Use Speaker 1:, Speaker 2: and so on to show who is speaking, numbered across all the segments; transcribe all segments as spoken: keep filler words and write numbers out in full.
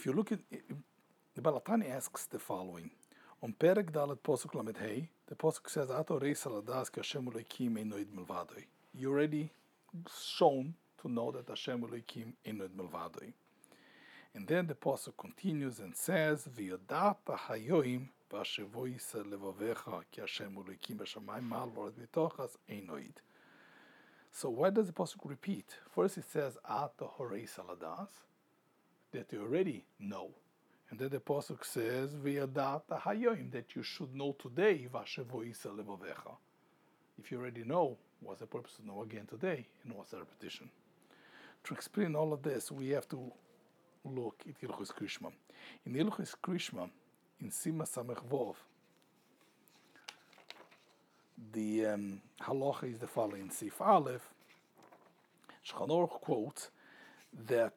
Speaker 1: if you look at the Balatani asks the following. On Perek Dalet Posuk Lamed Hey, the Posuk says, Ato Reis Aladas Ki Hashem Elokim Einoid Milvadoi. You already shown to know that Hashem Elokim Einoid Milvadoi. And then the Posuk continues and says, V'yodata hayoim v'ashevoisa levavecha ki Hashem Elokim b'shamayim ma'al v'orad b'tochas Einoid. So why does the Posuk repeat? First it says, Ato Reis Aladas, that you already know. And then the Pasuk says, V'yadata hayoim, that you should know today, Vashevoisa levovecha. If you already know, what's the purpose to know again today? And what's the repetition? To explain all of this, we have to look at Hilchos Krishma. In Hilchos Krishma, in Sima Samech Vov, the um, halacha is the following. Sif Aleph, Shulchan Aruch quotes that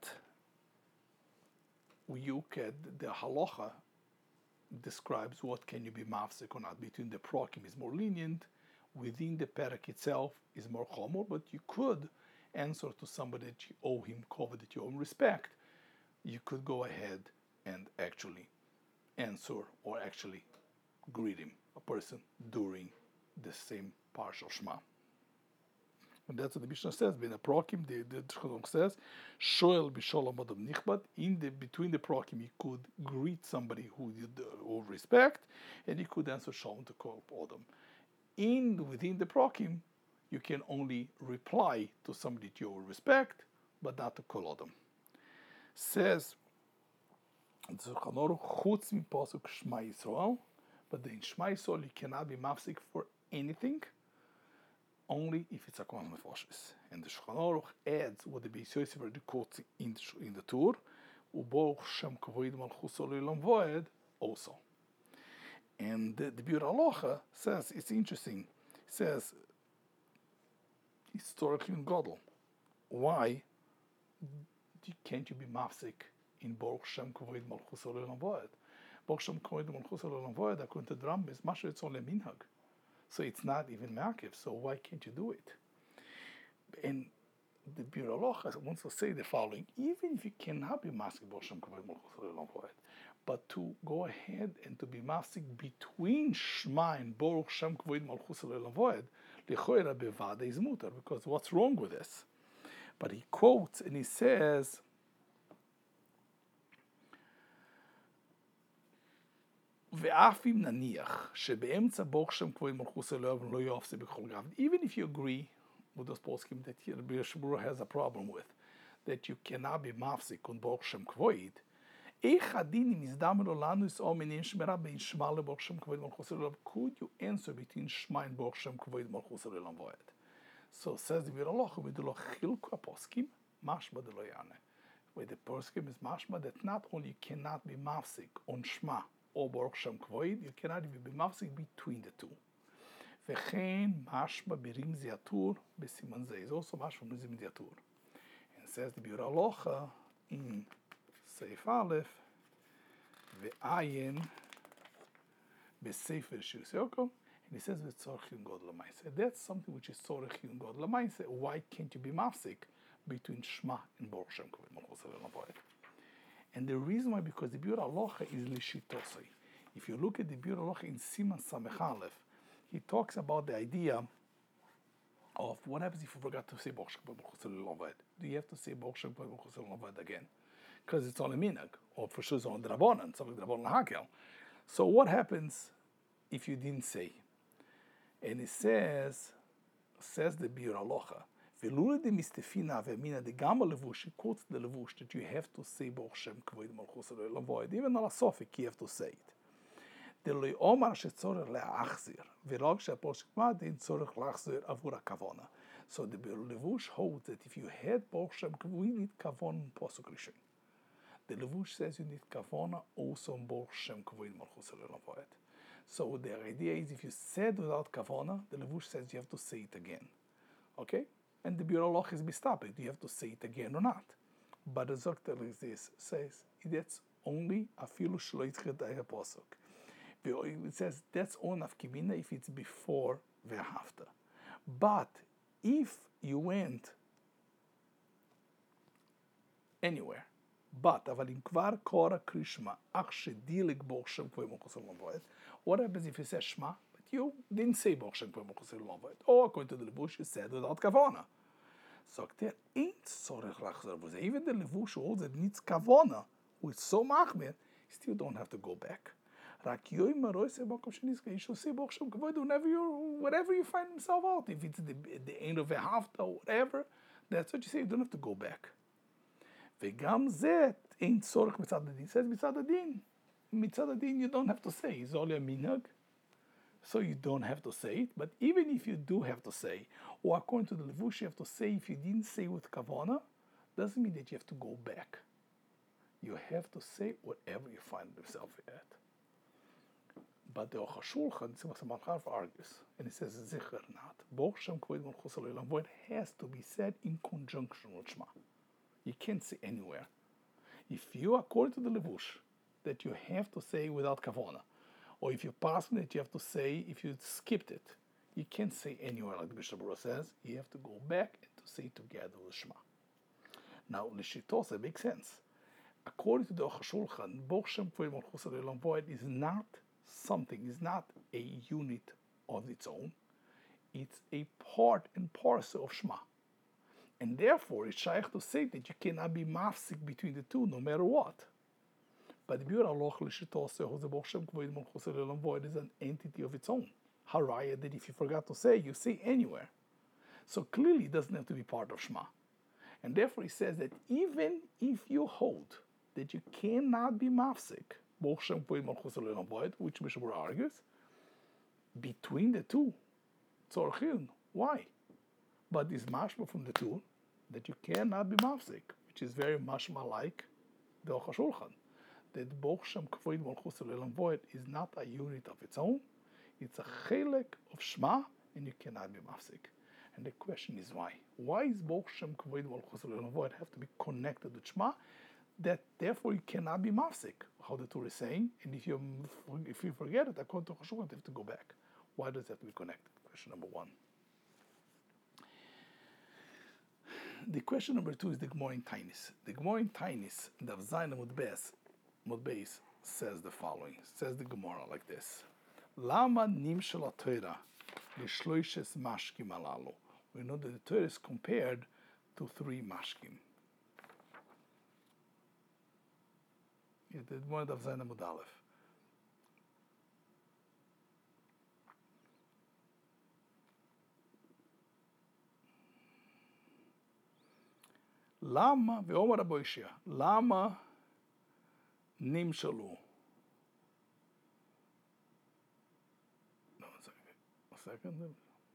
Speaker 1: you can, the halacha describes what can you be mafsek or not. Between the prokim is more lenient, within the perek itself is more chomor, but you could answer to somebody that you owe him, cover that you owe him respect. You could go ahead and actually answer or actually greet him, a person, during the same partial Shema. And that's what the Mishnah says. Ben Prokim, the the Chazon says, Shoel b'sholom adam nichbad. In the between the Prokim, you could greet somebody who you owe respect, and you could answer shalom to kol adam. In within the Prokim, you can only reply to somebody that you owe respect, but not to kol adam. Says Shulchan Aruch, chutz mi pasuk Shema Yisrael, but in Shema Yisrael you cannot be mafsik for anything, only if it's a Kohen Mefoshes. And the Shulchan Aruch adds what the Beis Yosef already quotes in the, in the Tur, Uboch Shem Kavoid Malchus Olam Voed also. And the, the Biur Halacha says, it's interesting, it says, historically in Godel, why can't you be mafsik in Baruch Shem Kavoid Malchus Olam Voed? Baruch Shem Kavoid Malchus Olam Voed, according to the Rambam, is Masha it's only minhag. So it's not even Makiv, so why can't you do it? And the Biur Halacha wants to say the following, even if you cannot be Masik Baruch Shem Kavoid Malchus Olam Voed, but to go ahead and to be Masik between Shema and Baruch Shem Kavoid Malchus Olam Voed, L'choira bevada is mutar, because what's wrong with this? But he quotes and he says, even if you agree with those poskim that here Rabbi Shmura has a problem with, that you cannot be mafsik on Baruch Shem Kvoid, could you answer between Shema and Baruch Shem Kvoid Malchus Olam Voed? So says the Biur Halacha, with the Chilku poskim, mashma de lo yane. Where the poskim is mashma that not only you cannot be mafsik on Shema or Baruch Shem Kvoid, you cannot even be mafsik between the two. V'chein mashma b'rimzi atur b'siman zeh is also mashma b'rimzi atur. And says the Biur Halacha in Seif Aleph, v'ayin b'sefer Shir Yoko, and he says v'tzorch yun god l'maise. That's something which is tzorch yun god l'maise. Why can't you be mafsik between Shema and Baruch Shem Kvoid Malchus Olam Voed? And the reason why, because the Biur Halacha is lishitosai. If you look at the Biur Halacha in Siman Samech Aleph, he talks about the idea of what happens if you forgot to say Baruch Shem Kvoid Malchus Olam Voed. Do you have to say Baruch Shem Kvoid Malchus Olam Voed again? Because it's on a minhag, or for sure it's on the Rabbanan, something the Rabbanan Hakel. So what happens if you didn't say? And it says, says the Biur Halacha, Velula de mistefina ve'mina de gama levush, he quotes the levush that you have to say Baruch Shem Kvoid Malchus Olam Voed. Even on a sofik, you have to say it. The lo omar shetzorech le'achzir, v'log she'aposh kma din tzorech le'achzir avur ha'kavona. So the levush holds that if you had Baruch Shem Kvoid, we need kavon posuk rishon. The levush says you need kavona also on Baruch Shem Kvoid Malchus Olam Voed. So the idea is if you said without kavona, the levush says you have to say it again. Okay? And the Biur Halacha is mistapik. Do you have to say it again or not? But the Zokter like this says that's only afilu shlo yitzchedai haposuk. It says that's on afkimina if it's before ve'after. But if you went anywhere, But, אבל אם כבר קורא קרישמה, אך שדיליק ברוך שם כבוד מלכות עולם ועד, what happens if you say Shema, but you didn't say ברוך שם כבוד מלכות עולם ועד, or according to the levush, you said without kavana. Sagt er, ain't tzorech lachzor b'zeh. Even the levush holds that needs kavana, who is so machmir, still don't have to go back. Rak yoyim aroise bakom sheniska. You should say Baruch Shem Kavod whenever you whatever you find himself out. If it's the the end of a hafta or whatever, that's what you say. You don't have to go back. Vegam zet ain't tzorech mitzad adin. Says mitzad adin. Mitzad adin you don't have to say. It's only a minhag. So you don't have to say it. But even if you do have to say, or according to the levush, you have to say if you didn't say with kavana, doesn't mean that you have to go back. You have to say whatever you find yourself at. But the Aruch HaShulchan, argues, and he says, Zicher not. Baruch Shem Kavod Malchus Ha'olam Va'ed has to be said in conjunction with Shema. You can't say anywhere. If you, according to the levush, that you have to say without kavana, or if you pass it, you have to say, if you skipped it, you can't say anywhere like the Bishop Bura says. You have to go back and to say together with Shema. Now, L'shitosa, it makes sense. According to the Aruch HaShulchan, Baruch Shem Kavod Malchus Ha'olam Va'ed is not something, is not a unit of its own. It's a part and parcel of Shema. And therefore, it's shaykh to say that you cannot be mafsik between the two, no matter what. But the Biur Aloch L'shitosa, who the Baruch Shem Kavod Malchus Ha'olam Va'ed is an entity of its own. Haraya, that if you forgot to say, you say anywhere. So clearly it doesn't have to be part of Shema. And therefore he says that even if you hold that you cannot be mafsik, Baruch Shem Kavod Malchus Ha'olam Va'ed, which Mishnah Berurah argues, between the two, tzorech chiyun. Why? But it's mashma from the two that you cannot be mafsik, which is very mashma like the Aruch HaShulchan, that Baruch Shem Kavod Malchus Ha'olam Va'ed is not a unit of its own. It's a chelek of Shema, and you cannot be mafsik. And the question is why? Why is Baruch Shem Kavod Malchus Ha'olam Va'ed have to be connected with Shema? That therefore you cannot be mafsik. How the Torah is saying, and if you if you forget it, according to Chashuvah, you have to go back. Why does it have to be connected? Question number one. The question number two is the Gemara in Tainis. The Gemara in Tainis, the Avzayin Mudbeis, Mudbeis says the following. Says the Gemara like this: Lama nimshel Torah l'shloishes mashkim alalu. We know that the Torah is compared to three mashkim. Yeah, the Gemara of Avzayin Mud Aleph. Lama ve'omar Rabbi Yishia, Lama nimshalu. No, one second. A second.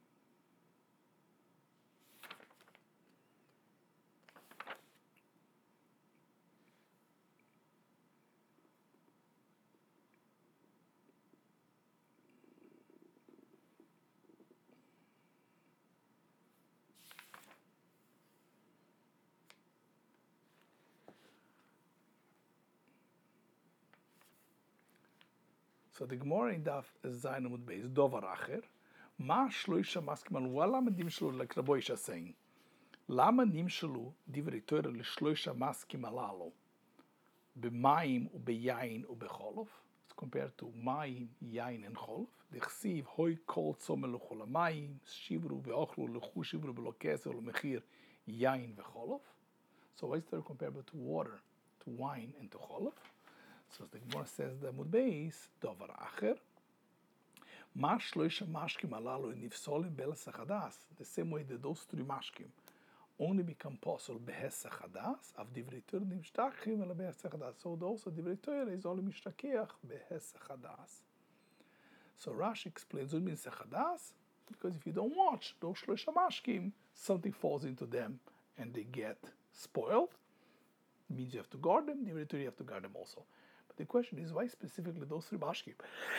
Speaker 1: So the Gemara in Daf Zayin Amud Beis, Dovar Acher, Ma shloisha maskim alu, lama nimshlu, like Rabbi Yishia saying, Lama nimshlu divrei Torah l'shloisha maskim alalu, b'mayim u'beyayin u'becholov. It's compared to mayim, yayin, and cholov. D'chsiv hoi kol tzomel l'chol hamayim, shivru ve'ochlu l'chu shivru b'lo keser l'mechir yayin ve'cholov. So why is Torah comparable to water, to wine, and to cholov? So the Gemara says the Amud Beis, Dovar Acher, Ma shloisha mashkim alalu nifsolim be'hesach hadas. The same way that those three mashkim only become possible be'hesach hadas, av divrei Torah nimshtachim ela be'hesach hadas. So also divrei Torah is only mishtakeach be'hesach hadas. So Rashi explains what means hesach hadas, because if you don't watch those shloisha mashkim, something falls into them and they get spoiled. It means you have to guard them. Divrei Torah you have to guard them also. But the question is, why specifically those three mashkim?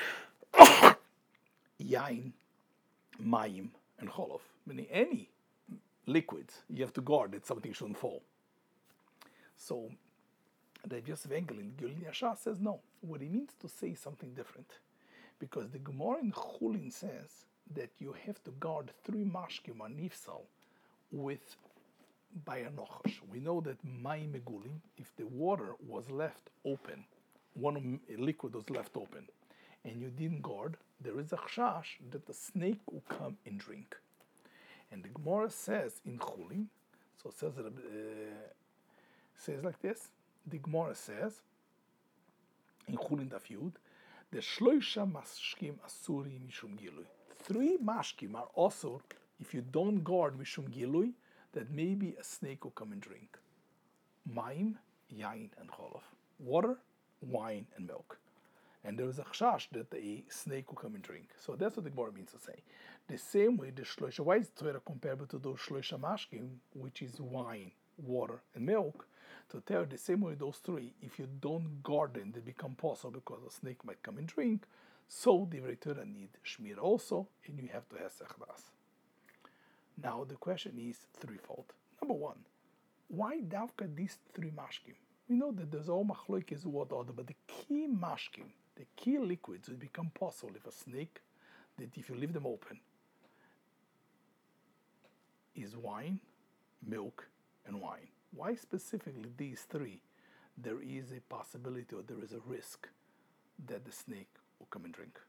Speaker 1: Yain, mayim, and cholov. Meaning any liquids, you have to guard that something shouldn't fall. So, the Yosef Engel in Gilin Yashar says no. What he means to say is something different. Because the Gemara in Chulin says that you have to guard three mashkim or nifsal with by a nochash. We know that mayim megulim, if the water was left open, one liquid was left open, and you didn't guard, there is a chash that the snake will come and drink. And the Gemara says in Chulin, so it says, uh, says like this, the Gemara says, in Chulin Daf Yud, the shloisha mashkim asuri mishum gilui. Three mashkim are also, if you don't guard mishum gilui, that maybe a snake will come and drink. Maim, yain, and cholov. Water, wine, and milk. And there is a chash that a snake will come and drink. So that's what the Gemara means to say. The same way the shloisha, why is Torah comparable to those shloisha mashkim, which is wine, water, and milk? To tell you the same way those three, if you don't guard them, they become possible because a snake might come and drink. So the Torah need shmir also, and you have to have sechdas. Now the question is threefold. Number one, why davka these three mashkim? We know that there's all machloikes what other, but the key mashkim, the key liquids will become possible if a snake, that if you leave them open, is wine, milk, and wine. Why specifically these three? There is a possibility or there is a risk that the snake will come and drink.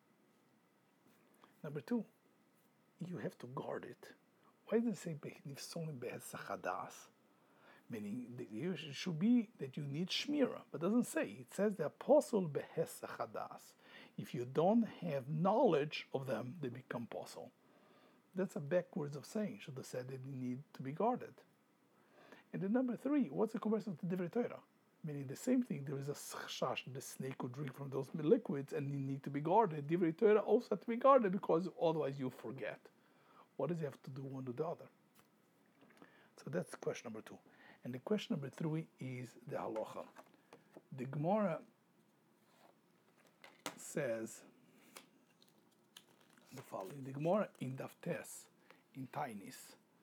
Speaker 1: Number two, you have to guard it. Why does it say nifsolim behesachadas? Meaning it should be that you need shmira, but it doesn't say. It says the apostle behesachadas. If you don't have knowledge of them, they become apostle. That's a backwards of saying. Should have said they need to be guarded. And then number three, what's the comparison to Divrei Torah? Meaning the same thing, there is a chash, the snake would drink from those liquids and you need to be guarded. Divrei Torah also has to be guarded because otherwise you forget. What does it have to do one to the other? So that's question number two. And the question number three is the halacha. The Gemara says the following. The Gemara in Daftes, in Tainis,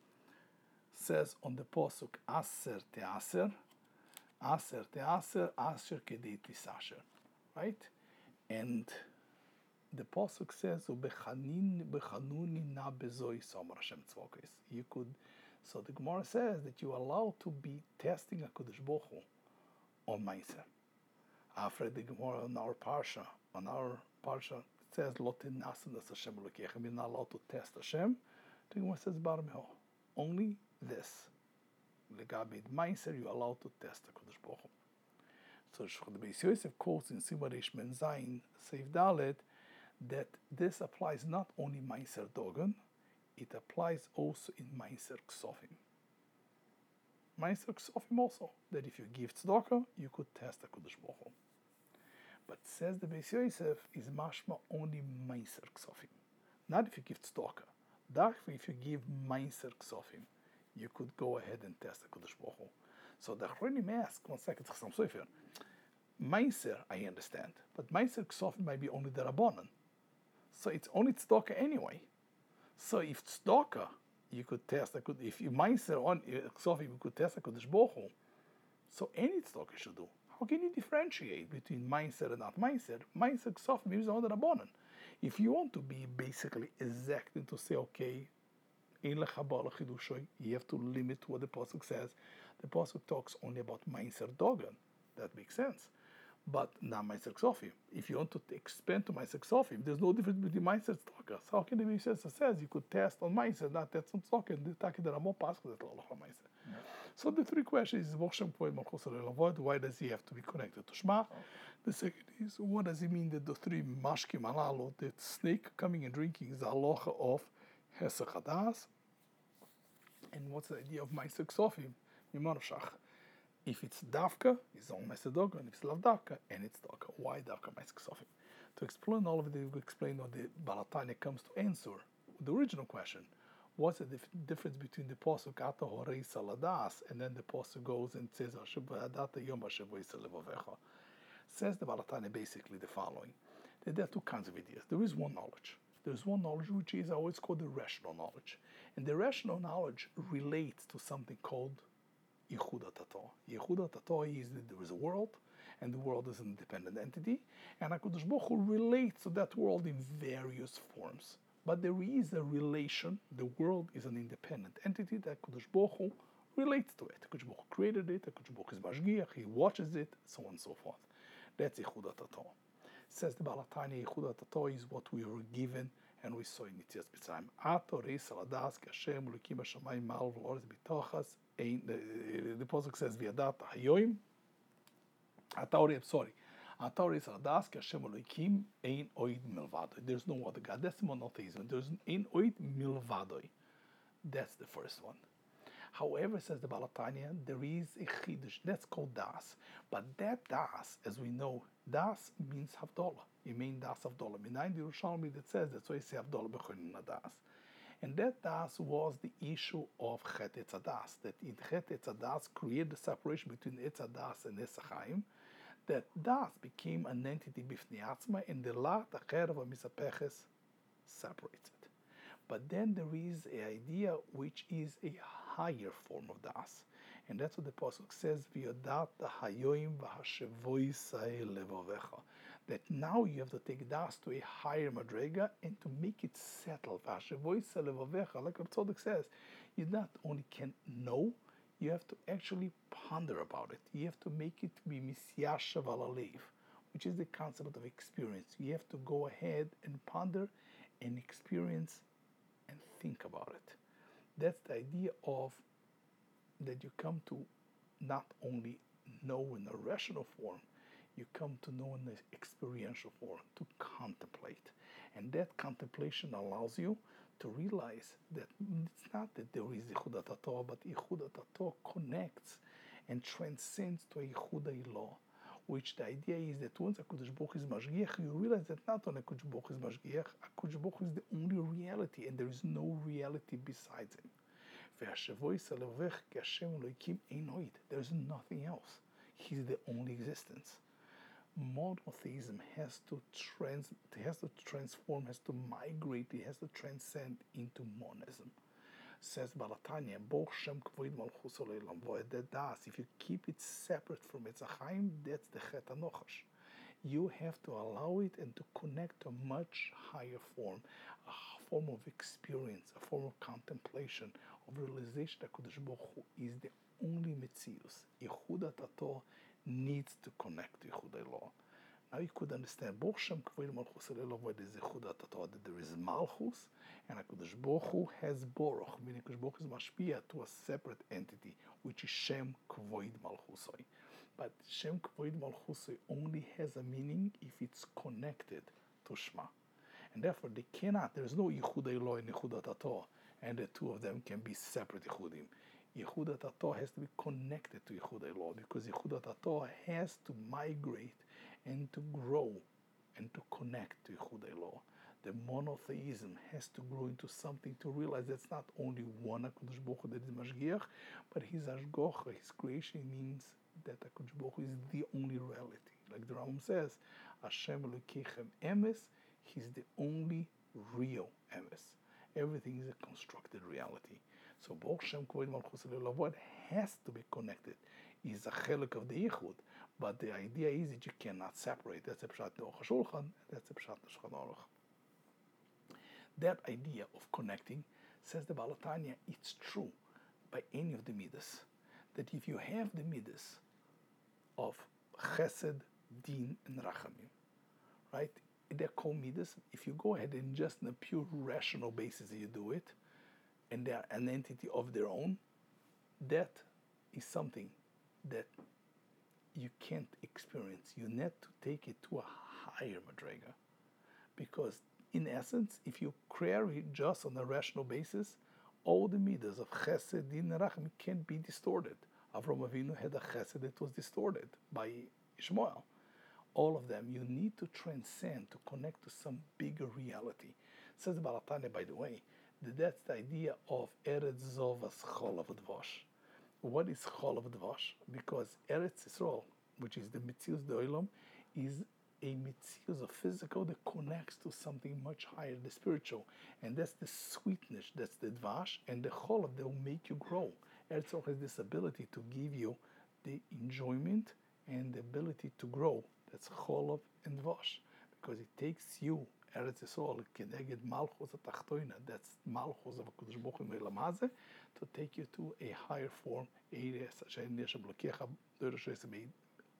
Speaker 1: says on the posuk aser teaser, aser teaser, aser kedei tisasher, right? And the posuk says ubechanin bechanuni na bezoi somer Hashem tzvokis. You could, so the Gemara says that you are allowed to be testing a Kodesh Baruch Hu on Meiser. After the Gemara on our parsha, on our parsha, it says lo tenasen as Hashem lokechem. You're not allowed to test Hashem. The Gemara says bar meho. Only this. Legabit Meiser, you're allowed to test the Kodesh Baruch Hu. So the Beis Yosef quotes in Simarish Men Zayin Seif Dalet that this applies not only Meiser Dogan, it applies also in Meiser Ksofim. Meiser Ksofim also, that if you give tzedakah, you could test the Kodesh Baruch Hu. But says the Beis Yosef is mashma only Meiser Ksofim. Not if you give tzedakah. That if you give Meiser Ksofim, you could go ahead and test the Kodesh Baruch Hu. So the Achronim ask, one second, Chassam Sofer, Meiser, I understand, but Meiser Ksofim might be only the Rabbanan. So it's only tzedakah anyway. So if tzedakah, you could test, I could, if you Meiser on Ksofim, you could test the Kodesh Baruch Hu. So any tzedakah should do. How can you differentiate between Meiser and not Meiser? Meiser Ksofim is on the Rabbanan. If you want to be basically exact and to say, okay, you have to limit what the Pasuk says. The Pasuk talks only about Meiser Dogan. That makes sense. But not Meiser Ksofim. If you want to expand to Meiser Ksofim, there's no difference between Meiser and Tzedakah. So how can the Beis Yosef says you could test on Meiser, not test on Tzedakah, and the Taki the Ramon Pasuk that Lalach Meiser. So the three questions is why does he have to be connected to Shema? The second is what does it mean that the three mashkim alalo, the snake coming and drinking is the halacha of Hesach Hadas? And what's the idea of Meiser Ksofim? Mimarashach. If it's Davka, it's on Meiser Doga, and if it's Lav Davka, and it's Davka. Why Davka Meiser Ksofim? To explain all of it, we explain what the Balatanya comes to answer the original question. What's the dif- difference between the Pasuk Ata Horei Saladas and then the Pasuk goes and says Adata Yom Levovecha? Says the Balatanya basically the following: that there are two kinds of ideas. There is one knowledge. There is one knowledge which is always called the rational knowledge, and the rational knowledge relates to something called Yichud HaTato. Yichud HaTato is that there is a world, and the world is an independent entity, and HaKadosh Baruch Hu relates to that world in various forms. But there is a relation. The world is an independent entity that HaKadosh Baruch Hu relates to it. HaKadosh Baruch Hu created it, HaKadosh Baruch Hu is Mashgiach, he watches it, so on and so forth. That's Yehudat HaTorah. Says the Baal HaTanya, Yehudat HaTorah is what we were given and we saw in Yitzias Mitzrayim. Ato reis aladas ki Hashem Elokim hashamayim ma'al v'l'oretz b'tochas. The Pasuk says, V'yadat hayoim. Ato reis, sorry. Ato reis aladas ki Hashem Elokim ein oid milvadoi. There's no other God. That's monotheism. There's ein oid milvadoi. That's the first one. However, says the Baal HaTanya, there is a chidush. That's called das. But that das, as we know, das means havdalah. It means das havdalah. Minayin the Yerushalmi that says that's why I say havdalah b'chonin das. And that das was the issue of Chet Etz Hadas. That in Chet Etz Hadas created the separation between Etz Hadas and Etz Chaim. That das became an entity b'fnei atzma, and the lat acher v'misapeches separates it. But then there is an idea which is a higher form of das. And that's what the Pasuk says, V'yodat hayoim v'hashevoisai levavecha. That now you have to take das to a higher madrega and to make it settle. V'hashevoisai levavecha, like Rav Tzadok says, you not only can know, you have to actually ponder about it. You have to make it be misyashav alalev, which is the concept of experience. You have to go ahead and ponder and experience and think about it. That's the idea of that you come to not only know in a rational form, you come to know in an experiential form, to contemplate. And that contemplation allows you to realize that it's not that there is Yehudat HaTorah, but Yehudat HaTorah connects and transcends to a Yehuda Ilah, which the idea is that once HaKadosh Baruch Hu is Mashgiach, you realize that not only HaKadosh Baruch Hu is Mashgiach, HaKadosh Baruch Hu is the only reality, and there is no reality besides him. There is nothing else. He's the only existence. Monotheism has to trans, has to transform, has to migrate, it has to transcend into monism. Says Baal HaTanya, that das, if you keep it separate from Etz Chaim, that's the Chet HaNochash. You have to allow it and to connect to a much higher form, a form of experience, a form of contemplation, of realization that Kodesh Baruch Hu is the only Metzius. Yehudat HaTorah needs to connect to Yehuda Ilah. Now you could understand Baruch Shem Kavod Malchus Elelav, where there is Yehudat HaTorah, that there is Malchus, and Kodesh Baruch Hu has Baruch, meaning Kodesh Baruch Hu is Mashpia to a separate entity, which is Shem Kavod Malchusoi. But Shem Kavod Malchusoi only has a meaning if it's connected to Shema. And therefore they cannot, there is no Yehuda Ilah and Yehudat HaTorah, and the two of them can be separate Yehudim. Yehudat HaTorah has to be connected to Yehuda Ilah, because Yehudat HaTorah has to migrate and to grow and to connect to Yehuda Ilah. The monotheism has to grow into something to realize that's not only one HaKadosh Baruch Hu that is Mashgiach, but his Ashgocha, his creation, means that HaKadosh Baruch Hu is the only reality. Like the Rambam says, Hashem Elokeichem Emes, he's the only real Emes. Everything is a constructed reality. So Baruch Shem Kavod Malchus Elelav, what has to be connected is a chelik of the Yichud, but the idea is that you cannot separate. That's a pshat Aruch HaShulchan, that's a pshat Shulchan Aruch. That idea of connecting, says the Baal HaTanya, it's true by any of the midas. That if you have the midas of Chesed, Din, and Rachamim, right? They're called midas. If you go ahead and just on a pure rational basis you do it, and they are an entity of their own, that is something that you can't experience. You need to take it to a higher madrega. Because in essence, if you query just on a rational basis, all the midas of Chesed, Din, and Rachamim can't be distorted. Avram Avinu had a Chesed that was distorted by Ishmael. All of them, you need to transcend, to connect to some bigger reality. Says the Baal HaTanya, by the way, that that's the idea of Eretz Zovas Cholav Dvash. What is Cholav Dvash? Because Eretz Yisrael, which is the Metzius D'Olam, is a Metzius of physical that connects to something much higher, the spiritual. And that's the sweetness, that's the Dvash, and the Cholav that will make you grow. Eretz Yisrael has this ability to give you the enjoyment and the ability to grow. That's Cholav and Dvash, because it takes you Eretz Yisrael Keneged Malchus Atachtoina, that's Malchus of HaKadosh Baruch Hu Me'olam Hazeh, to take you to a higher form, Eires Asher Neshem Lokecha Doresh Meid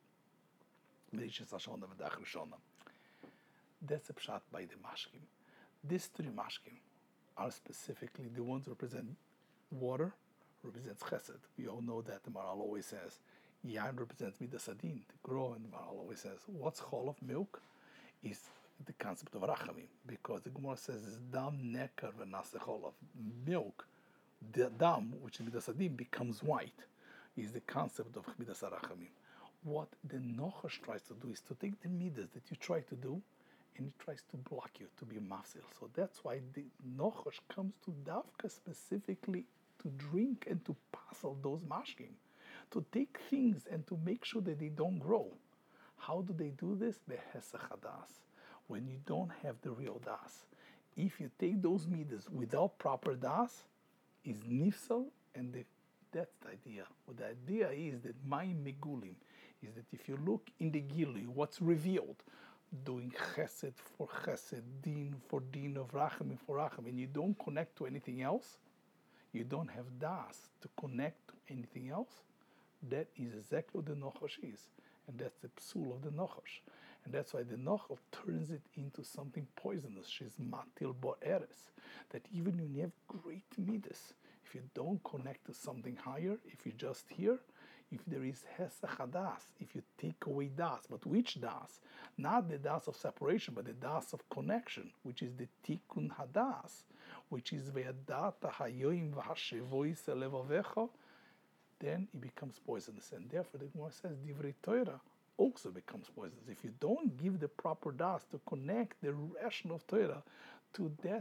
Speaker 1: Meishes Hashon V'Dach Rishona. That's a pshat by the mashkim. These three mashkim are specifically the ones who represent water, represents chesed. We all know that. The Maharal always says, Yain represents midas adin, to grow, and the Maharal always says, what's chol of milk? Is the concept of rachamim, because the Gemara says it's dam nekar v'naseh cholav. Milk, the dam, which is midas adin, becomes white, is the concept of midas rachamim. What the Nochash tries to do is to take the midas that you try to do, and it tries to block you, to be mafsil. So that's why the Nochash comes to Davka specifically to drink and to passel those mashkim, to take things and to make sure that they don't grow. How do they do this? Behesach hadas. When you don't have the real das. If you take those midas without proper das, is nifsal, and the, that's the idea. What the idea is that my megulim is that if you look in the Gilui, what's revealed, doing chesed for chesed, din for din, of rachamim for rachamim, and you don't connect to anything else, you don't have das to connect to anything else, that is exactly what the Nochash is. And that's the psul of the Nochash. And that's why the Nochal turns it into something poisonous. She's matil bo'eres. That even when you have great midas, if you don't connect to something higher, if you just hear, if there is hesach hadas, if you take away das, but which das? Not the das of separation, but the das of connection, which is the tikkun hadas, which is ve'adata hayoim v'hashevois elevavecha, then it becomes poisonous. And therefore the Gemara says divrei Torah also becomes poisonous. If you don't give the proper das to connect the ration of Torah to that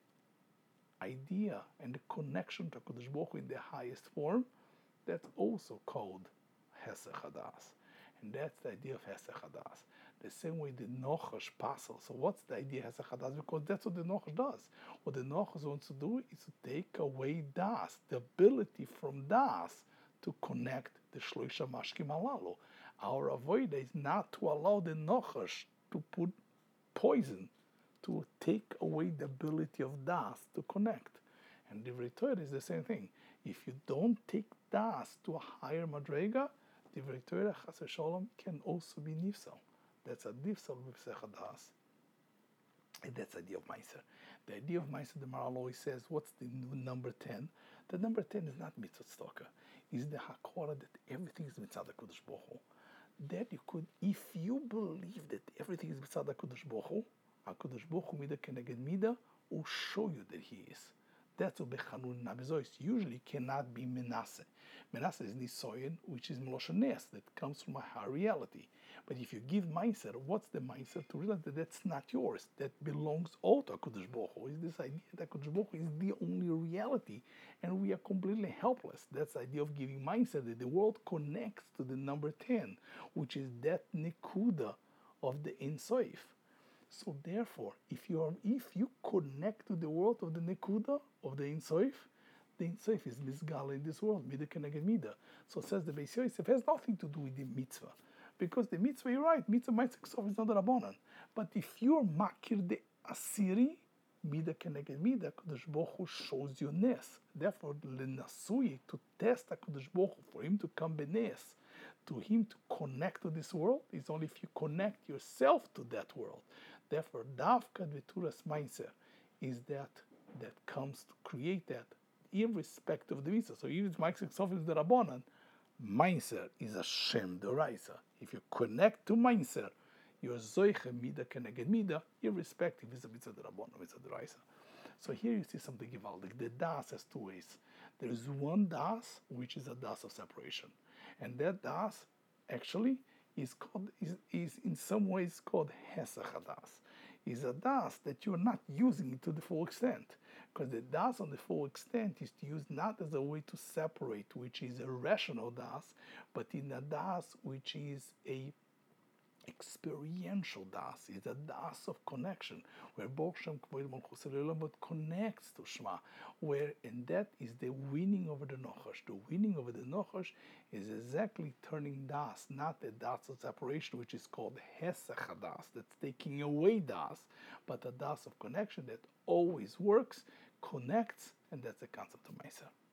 Speaker 1: idea and the connection to HaKadosh Baruch Hu in the highest form, that's also called Hesech Hadas. And that's the idea of Hesech Hadas. The same way the Nochash passel. So what's the idea of Hesech Hadas? Because that's what the Nochash does. What the Nochash wants to do is to take away Das, the ability from Das to connect the Shloisha Mashkim Halalu. Our avoida is not to allow the Nochash to put poison, to take away the ability of Das to connect. And the Torah is the same thing. If you don't take Das to a higher madrega, the Torah Chas Shalom can also be nifsal. That's a nifsal with Das. And that's the idea of Meiser. The idea of Meiser, the Maharal always says, what's the new number ten? The number ten is not mitzvot tzedakah. It's the hakora that everything is mitzvah HaKadosh Baruch Hu. That you could, if you believe that everything is mitzvah HaKadosh Baruch Hu, HaKadosh Baruch Hu mida keneged mida will show you that He is. That's what Bechanun Nabezois usually cannot be Menasseh. Menasseh is Nisoyen, which is Meloshen Nes, that comes from a higher reality. But if you give Meiser, what's the Meiser? To realize that that's not yours, that belongs all to HaKadosh Baruch Hu. Is this idea that HaKadosh Baruch Hu is the only reality, and we are completely helpless. That's the idea of giving Meiser, that the world connects to the number ten, which is that Nekuda of the Ein Sof. So therefore, if you are, if you connect to the world of the Nekuda, of the Ein Sof, the Ein Sof is Mizgala in this world, Mida Keneged Mida. So says the Beis Yosef, has nothing to do with the mitzvah. Because the mitzvah, you're right, mitzvah Ma'aseh Sof is not a Rabbanan. But if you're Makir the Asiri, Mida Keneged Mida, HaKadosh Baruch Hu shows you Nes. Therefore, L'Nasui, to test HaKadosh Baruch Hu, for him to come Benes, to him to connect to this world, is only if you connect yourself to that world. Therefore, Davka Veturas Meiser is that that comes to create that, irrespective of the mitzvah. So even if Ma'aseh Sof is the Rabbanan, Meiser is a Shem Doraisa. If you connect to Meiser, you're Zoiche Mida Keneged Mida, irrespective if it's a mitzvah the Rabbanan or mitzvah Doraisa. So here you see something givaldic. The Das has two ways. There is one Das, which is a Das of separation. And that Das, actually, is called is, is in some ways called Hesach Hadas. Is a das that you're not using it to the full extent. Because the das on the full extent is used not as a way to separate, which is a rational das, but in a das which is a experiential das is a das of connection, where Baruch Shem Kavod Malchus Le'olam connects to Shema, where and that is the winning over the Nochash. The winning over the Nochash is exactly turning das, not the das of separation, which is called Hesach das, that's taking away das, but a das of connection that always works, connects, and that's the concept of Maisa.